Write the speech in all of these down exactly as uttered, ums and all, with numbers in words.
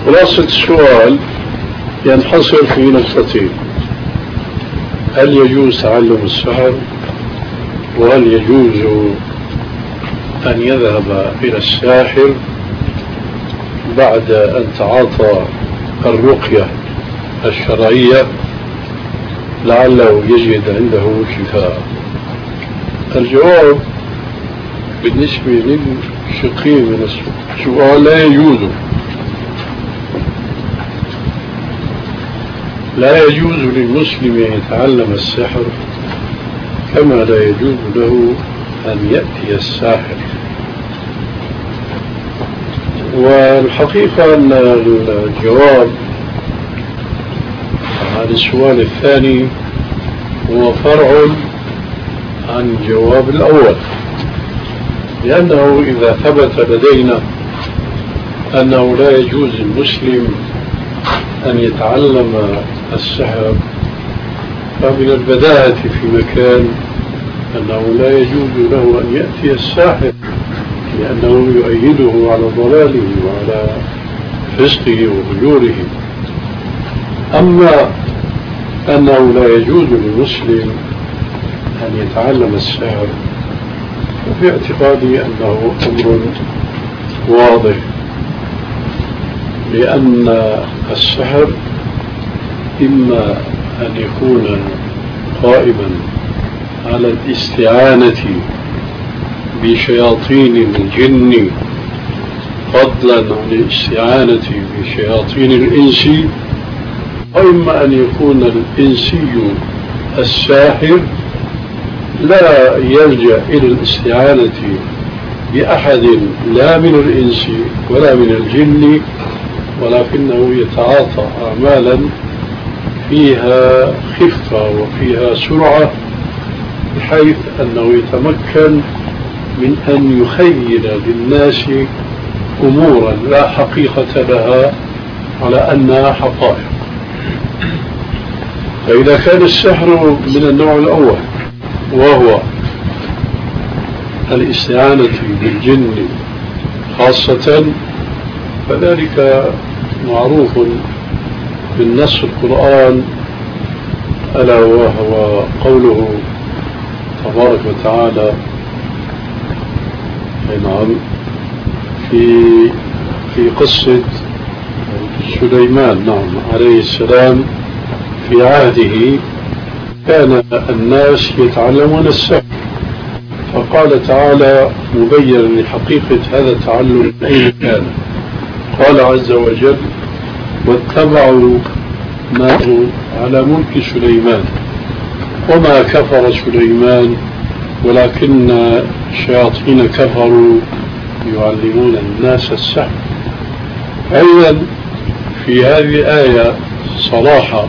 خلاصة السؤال ينحصر في نقطتين: هل يجوز تعلم السحر؟ وهل يجوز أن يذهب إلى الساحر بعد أن تعاطى الرقية الشرعية لعله يجد عنده شفاء؟ الجواب بالنسبة للشقين من السؤال: لا يجوز. لا يجوز للمسلم أن يتعلم السحر كما لا يجوز له أن يأتي الساحر. والحقيقة أن الجواب عن السؤال الثاني هو فرع عن الجواب الأول، لأنه إذا ثبت لدينا أنه لا يجوز للمسلم أن يتعلم السحر، فمن البداهة في مكان أنه لا يجوز له أن يأتي الساحر، لأنه يؤيده على ضلاله وعلى فسقه وفجوره. أما أنه لا يجوز للمسلم أن يتعلم السحر، وفي اعتقادي أنه أمر واضح، لأن السحر إما أن يكون قائما على الاستعانة بشياطين الجن فضلا عن الاستعانة بشياطين الإنس، وإما أن يكون الإنسي الساحر لا يلجأ إلى الاستعانة بأحد لا من الإنس ولا من الجن، ولكنه يتعاطى أعمالا فيها خفة وفيها سرعة، بحيث أنه يتمكن من أن يخيل للناس أمورا لا حقيقة لها على أنها حقائق. فإذا كان السحر من النوع الأول وهو الاستعانة بالجن خاصة، فذلك معروف بالنص القرآن، ألا وهو قوله تبارك وتعالى نعم في في قصة سليمان نعم عليه السلام. في عهده كان الناس يتعلمون السحر، فقال تعالى مبينا لحقيقة هذا التعلم أين كان، قال عز وجل: واتبعوا ما على ملك سليمان وما كفر سليمان ولكن الشياطين كفروا يعلمون الناس السحر. أيضا في هذه الآية صراحة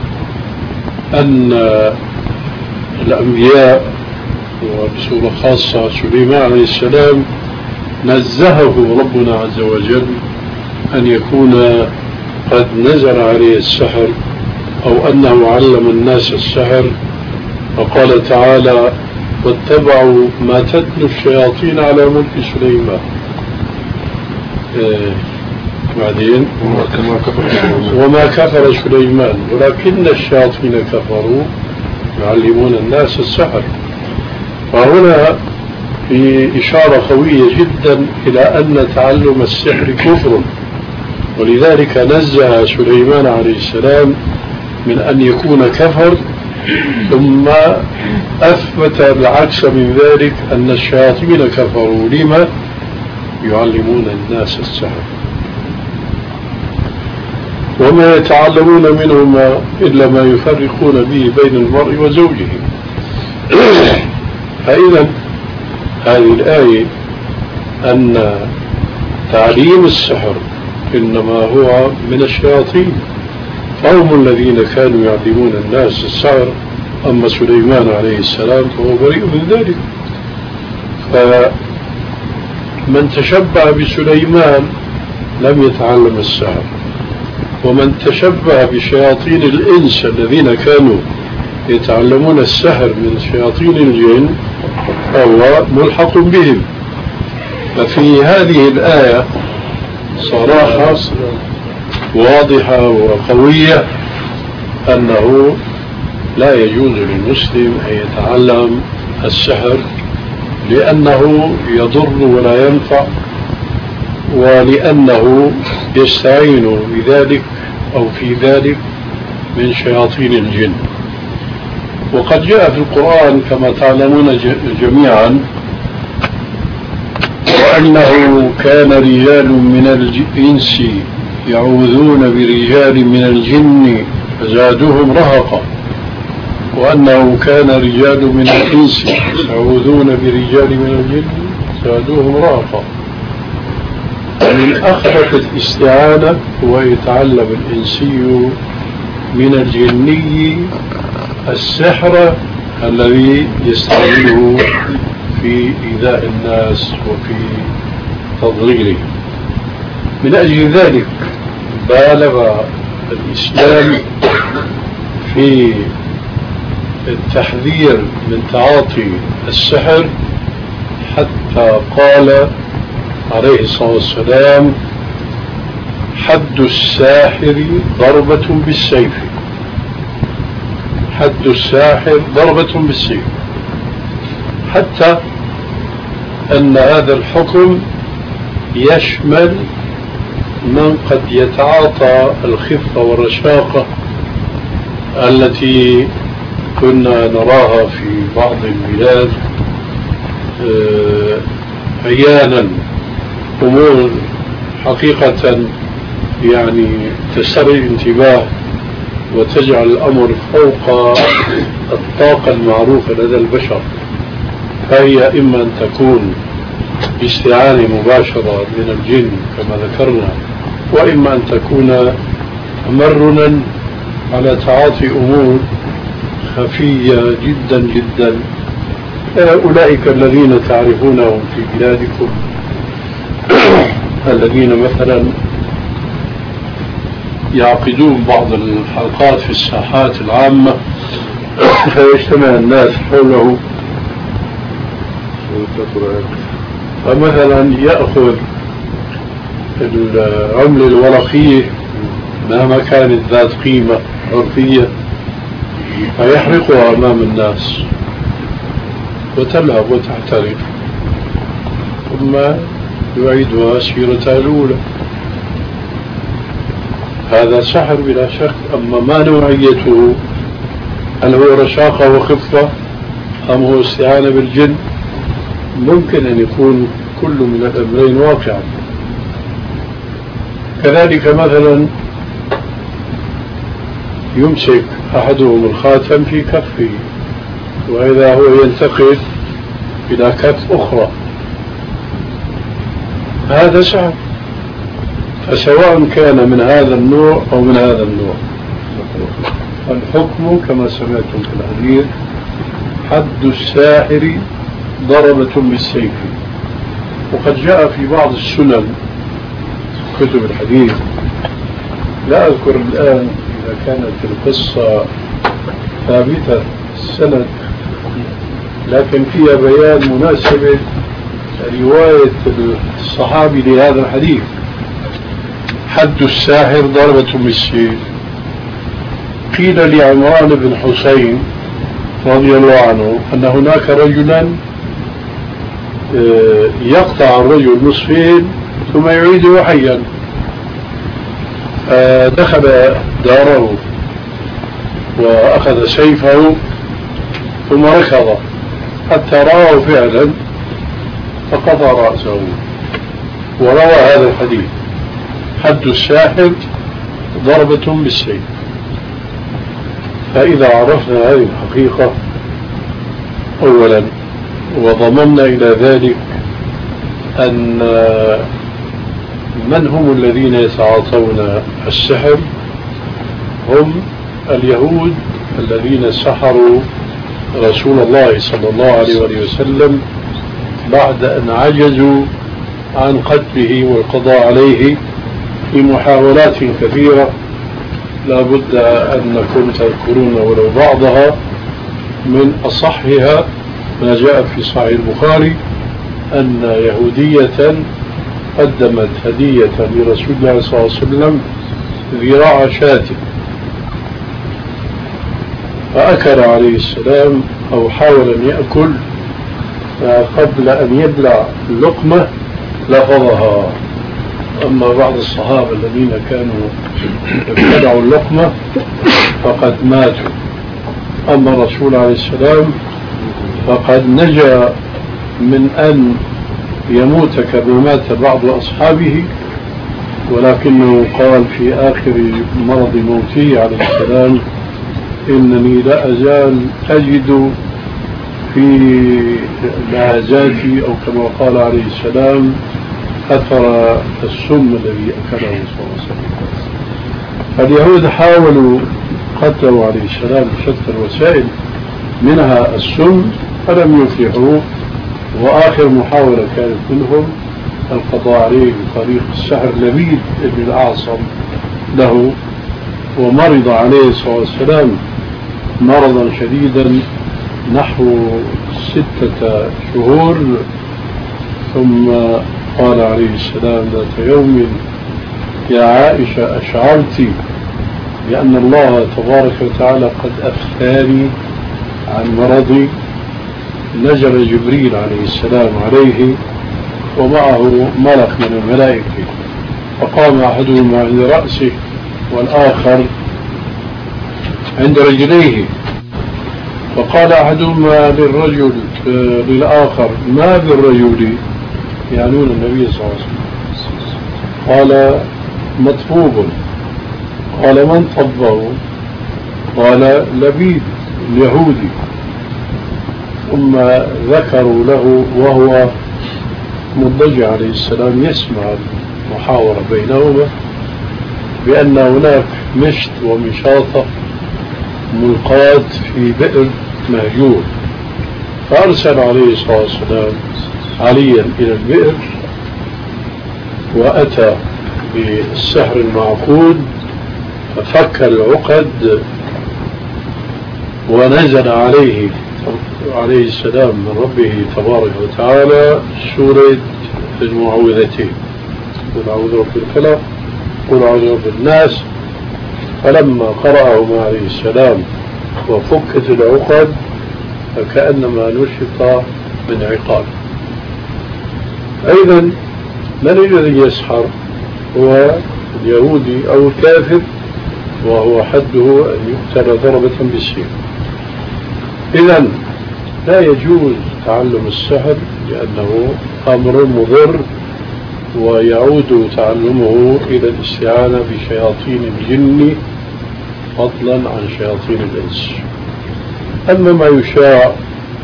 أن الأنبياء وبصورة خاصة سليمان عليه السلام نزهه ربنا عز وجل أن يكون قد نزل عليه السحر أو أنه علم الناس السحر، فقال تعالى: واتبعوا ما تتلو الشياطين على ملك سليمان. إيه بعدين وما كفر سليمان ولكن الشياطين كفروا يعلمون الناس السحر. فهنا في إشارة قوية جدا إلى أن تعلم السحر كفر، ولذلك نزه سليمان عليه السلام من أن يكون كفر، ثم أثبت العكس من ذلك أن الشياطين كفروا لما يعلمون الناس السحر، وما يتعلمون منهما إلا ما يفرقون به بين المرء وزوجه. فإذا هذه الآية أن تعليم السحر إنما هو من الشياطين، فهم الذين كانوا يعلمون الناس السحر. أما سليمان عليه السلام فهو بريء من ذلك. فمن تشبه بسليمان لم يتعلم السحر، ومن تشبه بشياطين الإنس الذين كانوا يتعلمون السحر من شياطين الجن فهو ملحق بهم. ففي هذه الآية صراحة واضحة وقوية أنه لا يجوز للمسلم أن يتعلم السحر، لأنه يضر ولا ينفع، ولأنه يستعين بذلك أو في ذلك من شياطين الجن. وقد جاء في القرآن كما تعلمون جميعا: وأنه كان رجال من الإنس يعوذون برجال من الجن فزادوهم رهقا، وأنه كان رجال من الإنس يعوذون برجال من الجن زادوهم رهقا. ومن أخبث الاستعانة هو يتعلم الإنسي من الجني السحر الذي يستعمله في إيذاء الناس وفي تضليلهم. من أجل ذلك بالغ الإسلام في التحذير من تعاطي السحر، حتى قال عليه الصلاة والسلام: حد الساحر ضربة بالسيف. حد الساحر ضربة بالسيف، حتى أن هذا الحكم يشمل من قد يتعاطى الخفة والرشاقة التي كنا نراها في بعض البلاد أحيانا، أمور حقيقة يعني تسترعي الانتباه وتجعل الأمر فوق الطاقة المعروفة لدى البشر. فهي إما أن تكون باستعانة مباشرة من الجن كما ذكرنا، وإما أن تكون تمرنا على تعاطي أمور خفية جدا جدا. أولئك الذين تعرفونهم في بلادكم الذين مثلا يعقدون بعض الحلقات في الساحات العامة فيجتمع الناس حوله، فمثلا يأخذ العملة الورقية مهما كانت ذات قيمة عرفية فيحرقها أمام الناس وتلهب وتحترق، ثم يعيدها سيرتها الأولى. هذا سحر بلا شك. أما ما نوعيته، هل هو رشاقة وخفة أم هو استعانة بالجن؟ ممكن أن يكون كل من الأمرين واقعا. كذلك مثلا يمسك أحدهم الخاتم في كفه، وإذا هو ينتقل إلى كف أخرى، هذا سحر. فسواء كان من هذا النوع أو من هذا النوع، الحكم كما سمعتم في الحديث: حد الساحر ضربة بالسيف. وقد جاء في بعض السنن كتب الحديث، لا أذكر الآن إذا كانت القصة ثابتة السند، لكن فيها بيان مناسبة رواية الصحابي لهذا الحديث: حد الساحر ضربة بالسيف. قيل لعمران بن حسين رضي الله عنه أن هناك رجلا يقطع الرجل نصفين ثم يعيده حيا، دخل داره وأخذ سيفه ثم ركض حتى رآه فعلا فقطع رأسه، وروى هذا الحديث: حد الساحر ضربة بالسيف. فإذا عرفنا هذه الحقيقة أولا وضممنا إلى ذلك أن من هم الذين يتعاطون السحر، هم اليهود الذين سحروا رسول الله صلى الله عليه وسلم بعد أن عجزوا عن قتله والقضاء عليه في محاولات كثيرة لا بد أنكم تذكرون ولو بعضها. من أصحها ما جاء في صحيح البخاري أن يهودية قدمت هدية لرسول الله صلى الله عليه وسلم ذراع شاة فأكل عليه السلام أو حاول أن يأكل، فقبل أن يبلع اللقمة لفظها. أما بعض الصحابة الذين كانوا ابتلعوا اللقمة فقد ماتوا. أما الرسول عليه السلام فقد نجا من أن يموت كما مات بعض أصحابه، ولكنه قال في آخر مرض موته عليه السلام: إنني لا أزال أجد في لهجاتي، أو كما قال عليه السلام: أثر السم الذي أكله صلى الله عليه وسلم. اليهود حاولوا قتله عليه السلام بشتى الوسائل منها السم فلم يفلحوا، وآخر محاولة كانت منهم القضاء عليه بطريق السحر. لبيد بن الأعصم له ومرض عليه صلى الله عليه وسلم مرضا شديدا نحو ستة شهور، ثم قال عليه السلام ذات يوم: يا عائشة أشعرت بأن الله تبارك وتعالى قد أفتاني عن مرضي؟ نزل جبريل عليه السلام عليه ومعه ملك من الملائكة، فقام أحدهما عند رأسه والآخر عند رجليه، فقال أحدهما للرجل للآخر: ما بالرجل؟ يعنون النبي صلى الله عليه وسلم. قال: مطبوب. قال: من طبه؟ قال: لبيد اليهودي. ثم ذكروا له وهو مضطجع عليه السلام يسمع المحاورة بينهما بأن هناك مشت ومشاطة ملقاة في بئر مهجور، فأرسل عليه الصلاة والسلام عليا إلى البئر وأتى بالسحر المعقود ففك العقد ونزل عليه عليه السلام من ربه تبارك وتعالى سورة المعوذتين: قل أعوذ برب الفلق، قل أعوذ برب الناس. فلما قرأهما عليه السلام وفكت العقد فكأنما نشط من عقاب. أيضا من الذي يسحر؟ هو اليهودي أو الكافر، وهو حده أن يقتل ضربة بالسيف. إذن لا يجوز تعلم السحر لأنه أمر مضر، ويعود تعلمه إلى الاستعانة بشياطين الجن فضلا عن شياطين الإنس. أما ما يشاع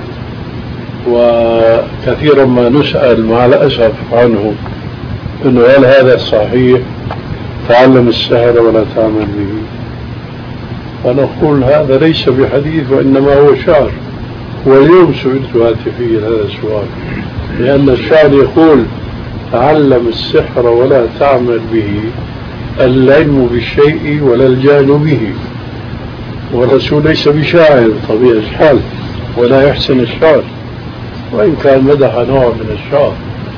وكثيرا ما نسأل مع الأسف عنه أنه هل هذا صحيح؟ تعلم السحر ولا تعمل به. فنقول هذا ليس بحديث وإنما هو شعر. واليوم سئلت هاتفيا هذا السؤال، لأن الشعر يقول: تعلم السحر ولا تعمل به، العلم بالشيء ولا الجهل به. والرسول ليس بشاعر بطبيعة الحال ولا يحسن الشعر، وإن كان مدح نوع من الشعر.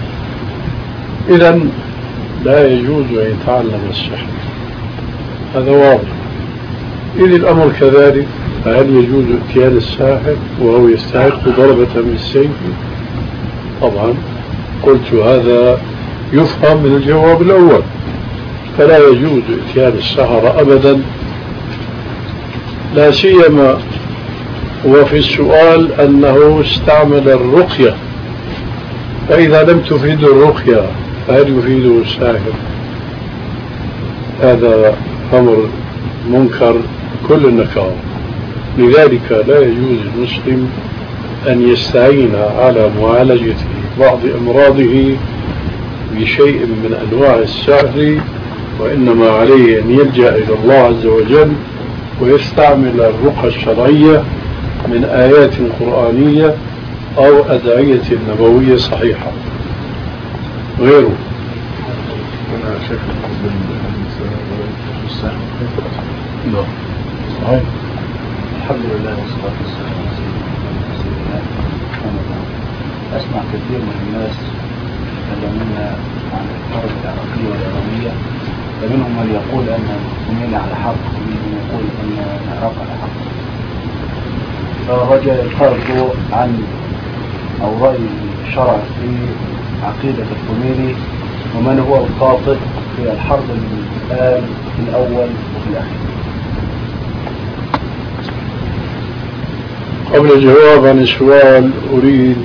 إذن لا يجوز أن يتعلم السحر، هذا واضح. إذ الأمر كذلك، فهل يجوز اتيان الساحر وهو يستحق ضربة بالسيف؟ طبعا قلت هذا يفهم من الجواب الأول، فلا يجوز اتيان السحرة أبدا، لا سيما وفي السؤال أنه استعمل الرقية، فإذا لم تفيد الرقية فهل يفيده الساحر؟ هذا أمر منكر كل النكار. لذلك لا يجوز المسلم أن يستعين على معالجة بعض أمراضه بشيء من أنواع السحر، وإنما عليه أن يلجأ إلى الله عز وجل ويستعمل الرقى الشرعية من آيات قرآنية أو أدعية نبوية صحيحة غيره. أنا شايف نعم صحيح. الحمد لله والصلاة والسلام على سيدنا محمد. أسمع كثير من الناس يتكلمون عن الحرب العراقية والإيرانية فمنهم من يقول أن الخميني على حق ومنهم من يقول أن العراق على حق. فرجاء إلقاء الضوء عن أو رأي الشرع في عقيدة الخميني ومن هو الخاطئ في الحرب الآن في الأول وفي الأخير. قبل الجواب عن السؤال أريد